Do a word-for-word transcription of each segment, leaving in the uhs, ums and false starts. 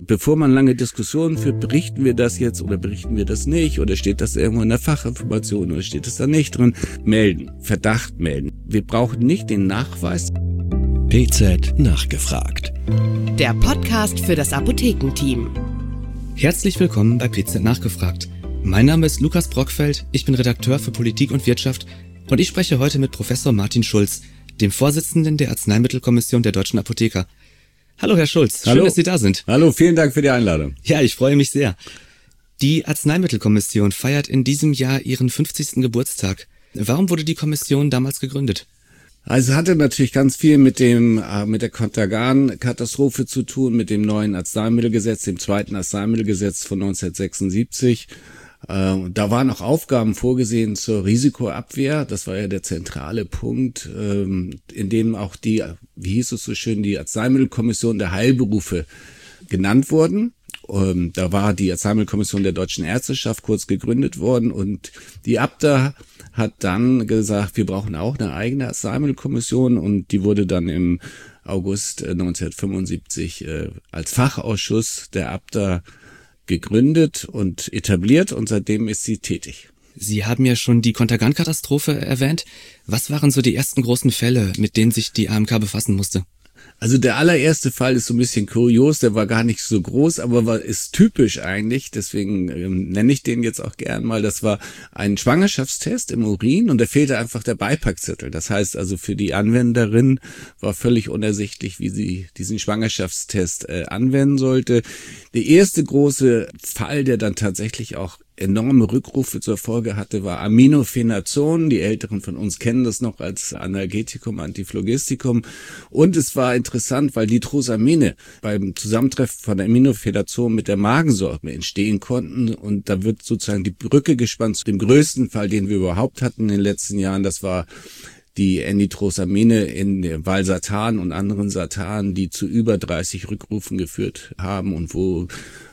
Bevor man lange Diskussionen führt, berichten wir das jetzt oder berichten wir das nicht oder steht das irgendwo in der Fachinformation oder steht das da nicht drin? Melden, Verdacht melden. Wir brauchen nicht den Nachweis. P Z nachgefragt. Der Podcast für das Apothekenteam. Herzlich willkommen bei P Z nachgefragt. Mein Name ist Lukas Brockfeld, ich bin Redakteur für Politik und Wirtschaft und ich spreche heute mit Professor Martin Schulz, dem Vorsitzenden der Arzneimittelkommission der Deutschen Apotheker. Hallo Herr Schulz, Hallo. Schön, dass Sie da sind. Hallo, vielen Dank für die Einladung. Ja, ich freue mich sehr. Die Arzneimittelkommission feiert in diesem Jahr ihren fünfzigsten Geburtstag. Warum wurde die Kommission damals gegründet? Also es hatte natürlich ganz viel mit dem äh, mit der Contergan-Katastrophe zu tun, mit dem neuen Arzneimittelgesetz, dem zweiten Arzneimittelgesetz von neunzehnhundertsechsundsiebzig. Äh, da waren auch Aufgaben vorgesehen zur Risikoabwehr. Das war ja der zentrale Punkt, ähm, in dem auch die, wie hieß es so schön, die Arzneimittelkommission der Heilberufe genannt wurden. Ähm, da war die Arzneimittelkommission der Deutschen Ärzteschaft kurz gegründet worden und die A B D A hat dann gesagt, wir brauchen auch eine eigene Arzneimittelkommission und die wurde dann im August neunzehnhundertfünfundsiebzig äh, als Fachausschuss der A B D A gegründet und etabliert und seitdem ist sie tätig. Sie haben ja schon die Contergan-Katastrophe erwähnt. Was waren so die ersten großen Fälle, mit denen sich die A M K befassen musste? Also der allererste Fall ist so ein bisschen kurios, der war gar nicht so groß, aber war, ist typisch eigentlich, deswegen ähm, nenne ich den jetzt auch gern mal. Das war ein Schwangerschaftstest im Urin und da fehlte einfach der Beipackzettel. Das heißt also für die Anwenderin war völlig unersichtlich, wie sie diesen Schwangerschaftstest äh, anwenden sollte. Der erste große Fall, der dann tatsächlich auch enorme Rückrufe zur Folge hatte, war Aminophenazon. Die Älteren von uns kennen das noch als Analgetikum, Antiphlogistikum. Und es war interessant, weil Nitrosamine beim Zusammentreffen von Aminophenazon mit der Magensäure entstehen konnten. Und da wird sozusagen die Brücke gespannt zu dem größten Fall, den wir überhaupt hatten in den letzten Jahren. Das war die N-Nitrosamine in Valsartan und anderen Sartan, die zu über dreißig Rückrufen geführt haben und wo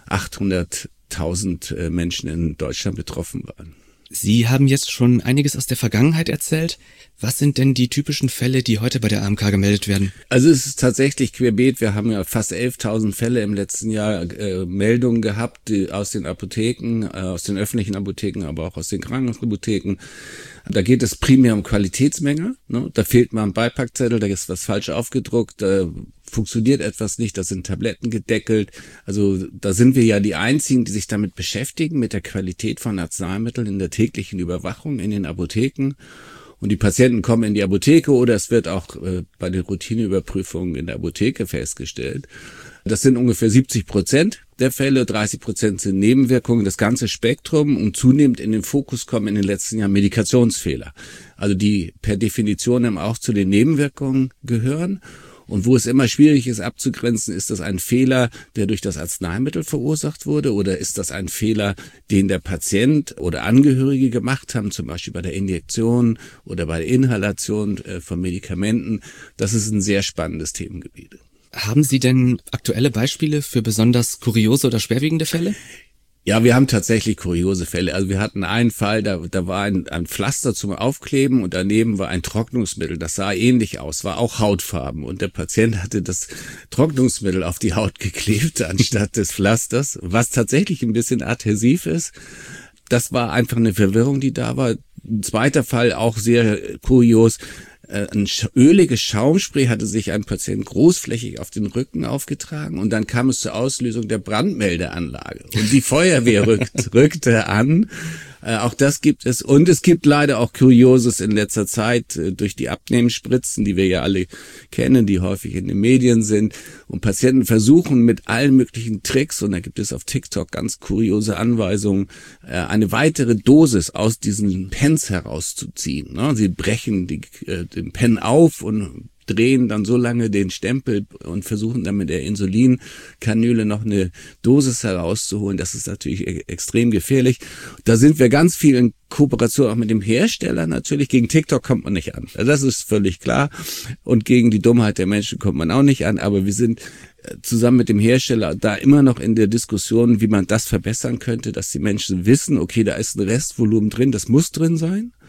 achthunderttausend Menschen in Deutschland betroffen waren. Sie haben jetzt schon einiges aus der Vergangenheit erzählt. Was sind denn die typischen Fälle, die heute bei der A M K gemeldet werden? Also es ist tatsächlich querbeet. Wir haben ja fast elftausend Fälle im letzten Jahr äh, Meldungen gehabt die aus den Apotheken, äh, aus den öffentlichen Apotheken, aber auch aus den Krankenhausapotheken. Da geht es primär um Qualitätsmängel. Ne? Da fehlt mal ein Beipackzettel, da ist was falsch aufgedruckt, da funktioniert etwas nicht, da sind Tabletten gedeckelt. Also da sind wir ja die Einzigen, die sich damit beschäftigen, mit der Qualität von Arzneimitteln in der täglichen Überwachung in den Apotheken. Und die Patienten kommen in die Apotheke oder es wird auch äh, bei den Routineüberprüfungen in der Apotheke festgestellt. Das sind ungefähr siebzig Prozent der Fälle, dreißig Prozent sind Nebenwirkungen, das ganze Spektrum, und zunehmend in den Fokus kommen in den letzten Jahren Medikationsfehler. Also die per Definition auch zu den Nebenwirkungen gehören. Und wo es immer schwierig ist abzugrenzen, ist das ein Fehler, der durch das Arzneimittel verursacht wurde, oder ist das ein Fehler, den der Patient oder Angehörige gemacht haben, zum Beispiel bei der Injektion oder bei der Inhalation von Medikamenten. Das ist ein sehr spannendes Themengebiet. Haben Sie denn aktuelle Beispiele für besonders kuriose oder schwerwiegende Fälle? Ja, wir haben tatsächlich kuriose Fälle. Also wir hatten einen Fall, da, da war ein, ein Pflaster zum Aufkleben und daneben war ein Trocknungsmittel. Das sah ähnlich aus, war auch hautfarben. Und der Patient hatte das Trocknungsmittel auf die Haut geklebt anstatt des Pflasters, was tatsächlich ein bisschen adhäsiv ist. Das war einfach eine Verwirrung, die da war. Ein zweiter Fall, auch sehr kurios. Ein öliges Schaumspray hatte sich ein Patient großflächig auf den Rücken aufgetragen und dann kam es zur Auslösung der Brandmeldeanlage und die Feuerwehr rückt, rückte an. Äh, auch das gibt es, und es gibt leider auch Kurioses in letzter Zeit äh, durch die Abnehmenspritzen, die wir ja alle kennen, die häufig in den Medien sind, und Patienten versuchen mit allen möglichen Tricks, und da gibt es auf TikTok ganz kuriose Anweisungen, äh, eine weitere Dosis aus diesen Pens herauszuziehen. Ne? Sie brechen die, äh, den Pen auf und drehen dann so lange den Stempel und versuchen dann mit der Insulinkanüle noch eine Dosis herauszuholen. Das ist natürlich e- extrem gefährlich. Da sind wir ganz viel in Kooperation auch mit dem Hersteller natürlich. Gegen TikTok kommt man nicht an. Das ist völlig klar. Und gegen die Dummheit der Menschen kommt man auch nicht an. Aber wir sind zusammen mit dem Hersteller da immer noch in der Diskussion, wie man das verbessern könnte, dass die Menschen wissen, okay, da ist ein Restvolumen drin, das muss drin sein.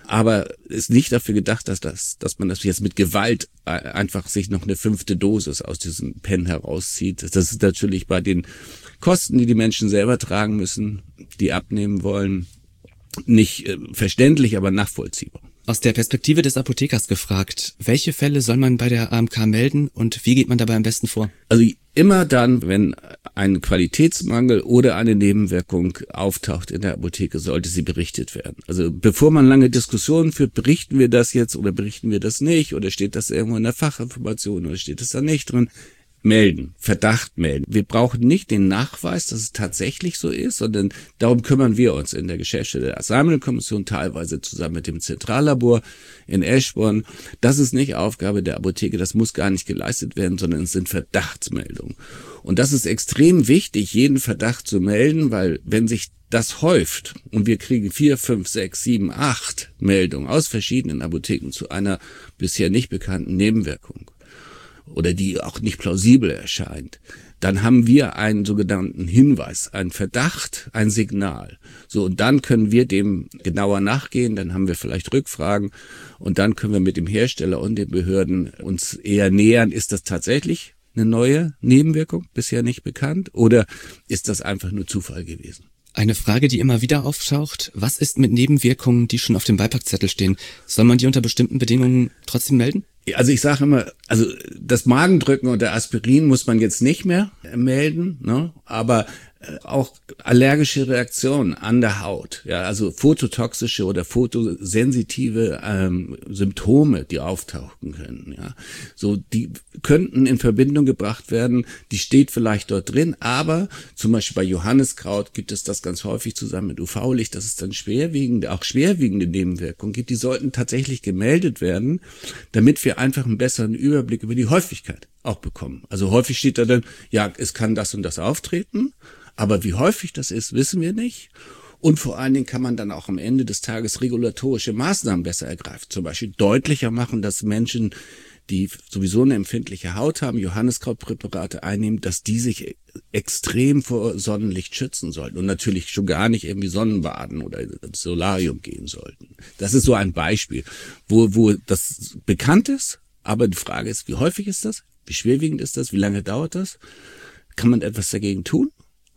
aber ist nicht dafür gedacht, dass das, dass man das jetzt mit Gewalt einfach sich noch eine fünfte Dosis aus diesem Pen herauszieht. Das ist natürlich bei den Kosten, die die Menschen selber tragen müssen, die abnehmen wollen, nicht äh, verständlich, aber nachvollziehbar. Aus der Perspektive des Apothekers gefragt, welche Fälle soll man bei der A M K melden und wie geht man dabei am besten vor? Also immer dann, wenn ein Qualitätsmangel oder eine Nebenwirkung auftaucht in der Apotheke, sollte sie berichtet werden. Also bevor man lange Diskussionen führt, berichten wir das jetzt oder berichten wir das nicht oder steht das irgendwo in der Fachinformation oder steht das da nicht drin? Melden, Verdacht melden. Wir brauchen nicht den Nachweis, dass es tatsächlich so ist, sondern darum kümmern wir uns in der Geschäftsstelle der Arzneimittelkommission, teilweise zusammen mit dem Zentrallabor in Eschborn. Das ist nicht Aufgabe der Apotheke, das muss gar nicht geleistet werden, sondern es sind Verdachtsmeldungen. Und das ist extrem wichtig, jeden Verdacht zu melden, weil wenn sich das häuft und wir kriegen vier, fünf, sechs, sieben, acht Meldungen aus verschiedenen Apotheken zu einer bisher nicht bekannten Nebenwirkung, oder die auch nicht plausibel erscheint, dann haben wir einen sogenannten Hinweis, einen Verdacht, ein Signal. So, und dann können wir dem genauer nachgehen, dann haben wir vielleicht Rückfragen und dann können wir mit dem Hersteller und den Behörden uns eher nähern, ist das tatsächlich eine neue Nebenwirkung, bisher nicht bekannt, oder ist das einfach nur Zufall gewesen? Eine Frage, die immer wieder auftaucht, was ist mit Nebenwirkungen, die schon auf dem Beipackzettel stehen? Soll man die unter bestimmten Bedingungen trotzdem melden? Also ich sage immer, also das Magendrücken und der Aspirin muss man jetzt nicht mehr melden, ne? Aber auch allergische Reaktionen an der Haut, ja, also phototoxische oder photosensitive ähm, Symptome, die auftauchen können, ja, so die könnten in Verbindung gebracht werden. Die steht vielleicht dort drin, aber zum Beispiel bei Johanniskraut gibt es das ganz häufig zusammen mit U V-Licht, dass es dann schwerwiegende, auch schwerwiegende Nebenwirkungen gibt. Die sollten tatsächlich gemeldet werden, damit wir einfach einen besseren Überblick über die Häufigkeit auch bekommen. Also häufig steht da dann, ja, es kann das und das auftreten. Aber wie häufig das ist, wissen wir nicht. Und vor allen Dingen kann man dann auch am Ende des Tages regulatorische Maßnahmen besser ergreifen. Zum Beispiel deutlicher machen, dass Menschen, die sowieso eine empfindliche Haut haben, Johanniskrautpräparate einnehmen, dass die sich extrem vor Sonnenlicht schützen sollten. Und natürlich schon gar nicht irgendwie Sonnenbaden oder ins Solarium gehen sollten. Das ist so ein Beispiel, wo, wo das bekannt ist. Aber die Frage ist, wie häufig ist das? Wie schwerwiegend ist das? Wie lange dauert das? Kann man etwas dagegen tun?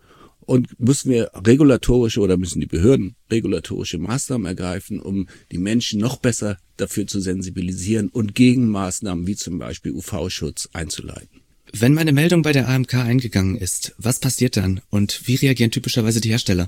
Und müssen wir regulatorische oder müssen die Behörden regulatorische Maßnahmen ergreifen, um die Menschen noch besser dafür zu sensibilisieren und Gegenmaßnahmen wie zum Beispiel U V-Schutz einzuleiten. Wenn meine Meldung bei der A M K eingegangen ist, was passiert dann und wie reagieren typischerweise die Hersteller?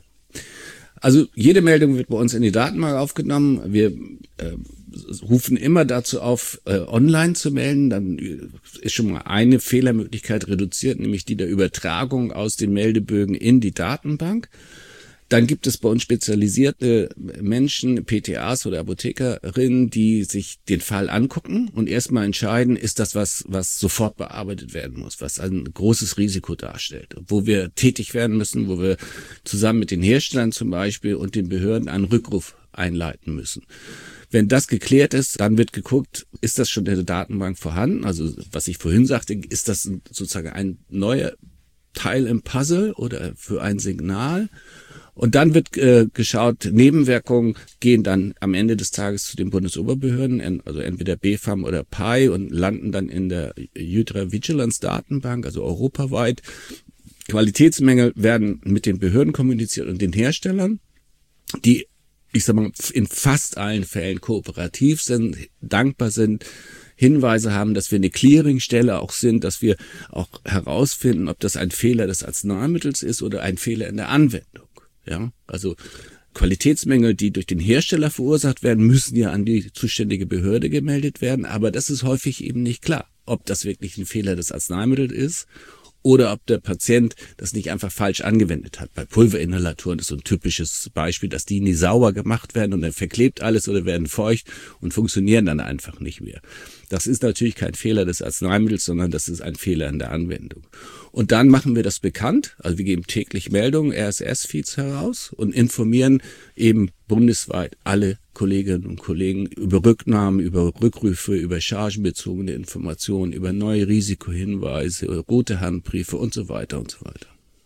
Also jede Meldung wird bei uns in die Datenbank aufgenommen. Wir äh, rufen immer dazu auf, äh, online zu melden. Dann ist schon mal eine Fehlermöglichkeit reduziert, nämlich die der Übertragung aus den Meldebögen in die Datenbank. Dann gibt es bei uns spezialisierte Menschen, P T As oder Apothekerinnen, die sich den Fall angucken und erstmal entscheiden, ist das was, was sofort bearbeitet werden muss, was ein großes Risiko darstellt, wo wir tätig werden müssen, wo wir zusammen mit den Herstellern zum Beispiel und den Behörden einen Rückruf einleiten müssen. Wenn das geklärt ist, dann wird geguckt, ist das schon in der Datenbank vorhanden? Also was ich vorhin sagte, ist das sozusagen ein neuer Teil im Puzzle oder für ein Signal? Und dann wird äh, geschaut, Nebenwirkungen gehen dann am Ende des Tages zu den Bundesoberbehörden, also entweder B F A M oder P A I und landen dann in der Hydra Vigilance Datenbank, also europaweit. Qualitätsmängel werden mit den Behörden kommuniziert und den Herstellern, die, ich sag mal, in fast allen Fällen kooperativ sind, dankbar sind, Hinweise haben, dass wir eine Clearingstelle auch sind, dass wir auch herausfinden, ob das ein Fehler des Arzneimittels ist oder ein Fehler in der Anwendung. Ja, also Qualitätsmängel, die durch den Hersteller verursacht werden, müssen ja an die zuständige Behörde gemeldet werden. Aber das ist häufig eben nicht klar, ob das wirklich ein Fehler des Arzneimittels ist oder ob der Patient das nicht einfach falsch angewendet hat. Bei Pulverinhalatoren ist so ein typisches Beispiel, dass die nie sauber gemacht werden und dann verklebt alles oder werden feucht und funktionieren dann einfach nicht mehr. Das ist natürlich kein Fehler des Arzneimittels, sondern das ist ein Fehler in der Anwendung. Und dann machen wir das bekannt, also wir geben täglich Meldungen, R S S-Feeds heraus und informieren eben bundesweit alle Kolleginnen und Kollegen über Rücknahmen, über Rückrufe, über chargenbezogene Informationen, über neue Risikohinweise, rote Handbriefe und so weiter und so weiter.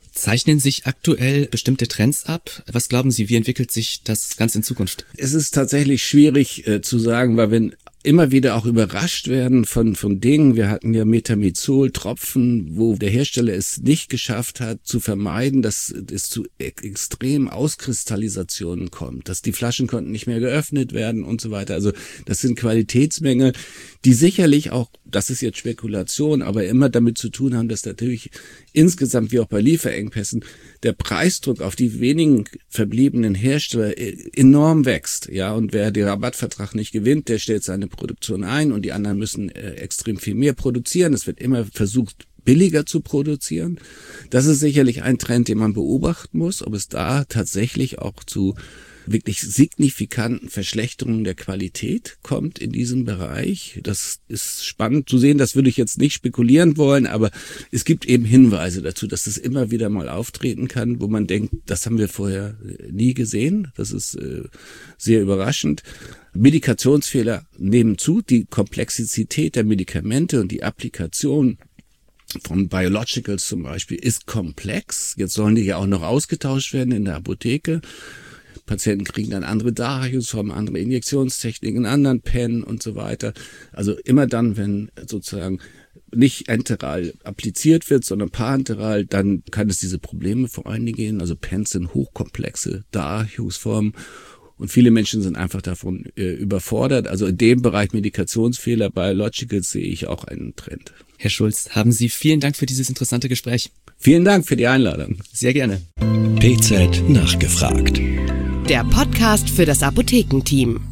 Zeichnen sich aktuell bestimmte Trends ab? Was glauben Sie, wie entwickelt sich das Ganze in Zukunft? Es ist tatsächlich schwierig äh, zu sagen, weil wir immer wieder auch überrascht werden von von Dingen. Wir hatten ja Metamizol-Tropfen, wo der Hersteller es nicht geschafft hat, zu vermeiden, dass es zu extremen Auskristallisationen kommt, dass die Flaschen konnten nicht mehr geöffnet werden und so weiter. Also das sind Qualitätsmängel, die sicherlich auch, das ist jetzt Spekulation, aber immer damit zu tun haben, dass natürlich insgesamt, wie auch bei Lieferengpässen, der Preisdruck auf die wenigen verbliebenen Hersteller enorm wächst. Ja, und wer den Rabattvertrag nicht gewinnt, der stellt seine Produktion ein und die anderen müssen äh, extrem viel mehr produzieren. Es wird immer versucht, billiger zu produzieren. Das ist sicherlich ein Trend, den man beobachten muss, ob es da tatsächlich auch zu wirklich signifikanten Verschlechterungen der Qualität kommt in diesem Bereich. Das ist spannend zu sehen, das würde ich jetzt nicht spekulieren wollen, aber es gibt eben Hinweise dazu, dass es immer wieder mal auftreten kann, wo man denkt, das haben wir vorher nie gesehen. Das ist äh, sehr überraschend. Medikationsfehler nehmen zu, die Komplexität der Medikamente und die Applikation von Biologicals zum Beispiel ist komplex. Jetzt sollen die ja auch noch ausgetauscht werden in der Apotheke. Patienten kriegen dann andere Darreichungsformen, andere Injektionstechniken, einen anderen Pen und so weiter. Also immer dann, wenn sozusagen nicht enteral appliziert wird, sondern parenteral, dann kann es diese Probleme vor allen Dingen gehen. Also Pens sind hochkomplexe Darreichungsformen und viele Menschen sind einfach davon äh, überfordert. Also in dem Bereich Medikationsfehler, Biologicals sehe ich auch einen Trend. Herr Schulz, haben Sie vielen Dank für dieses interessante Gespräch. Vielen Dank für die Einladung. Sehr gerne. P Z nachgefragt. Der Podcast für das Apothekenteam.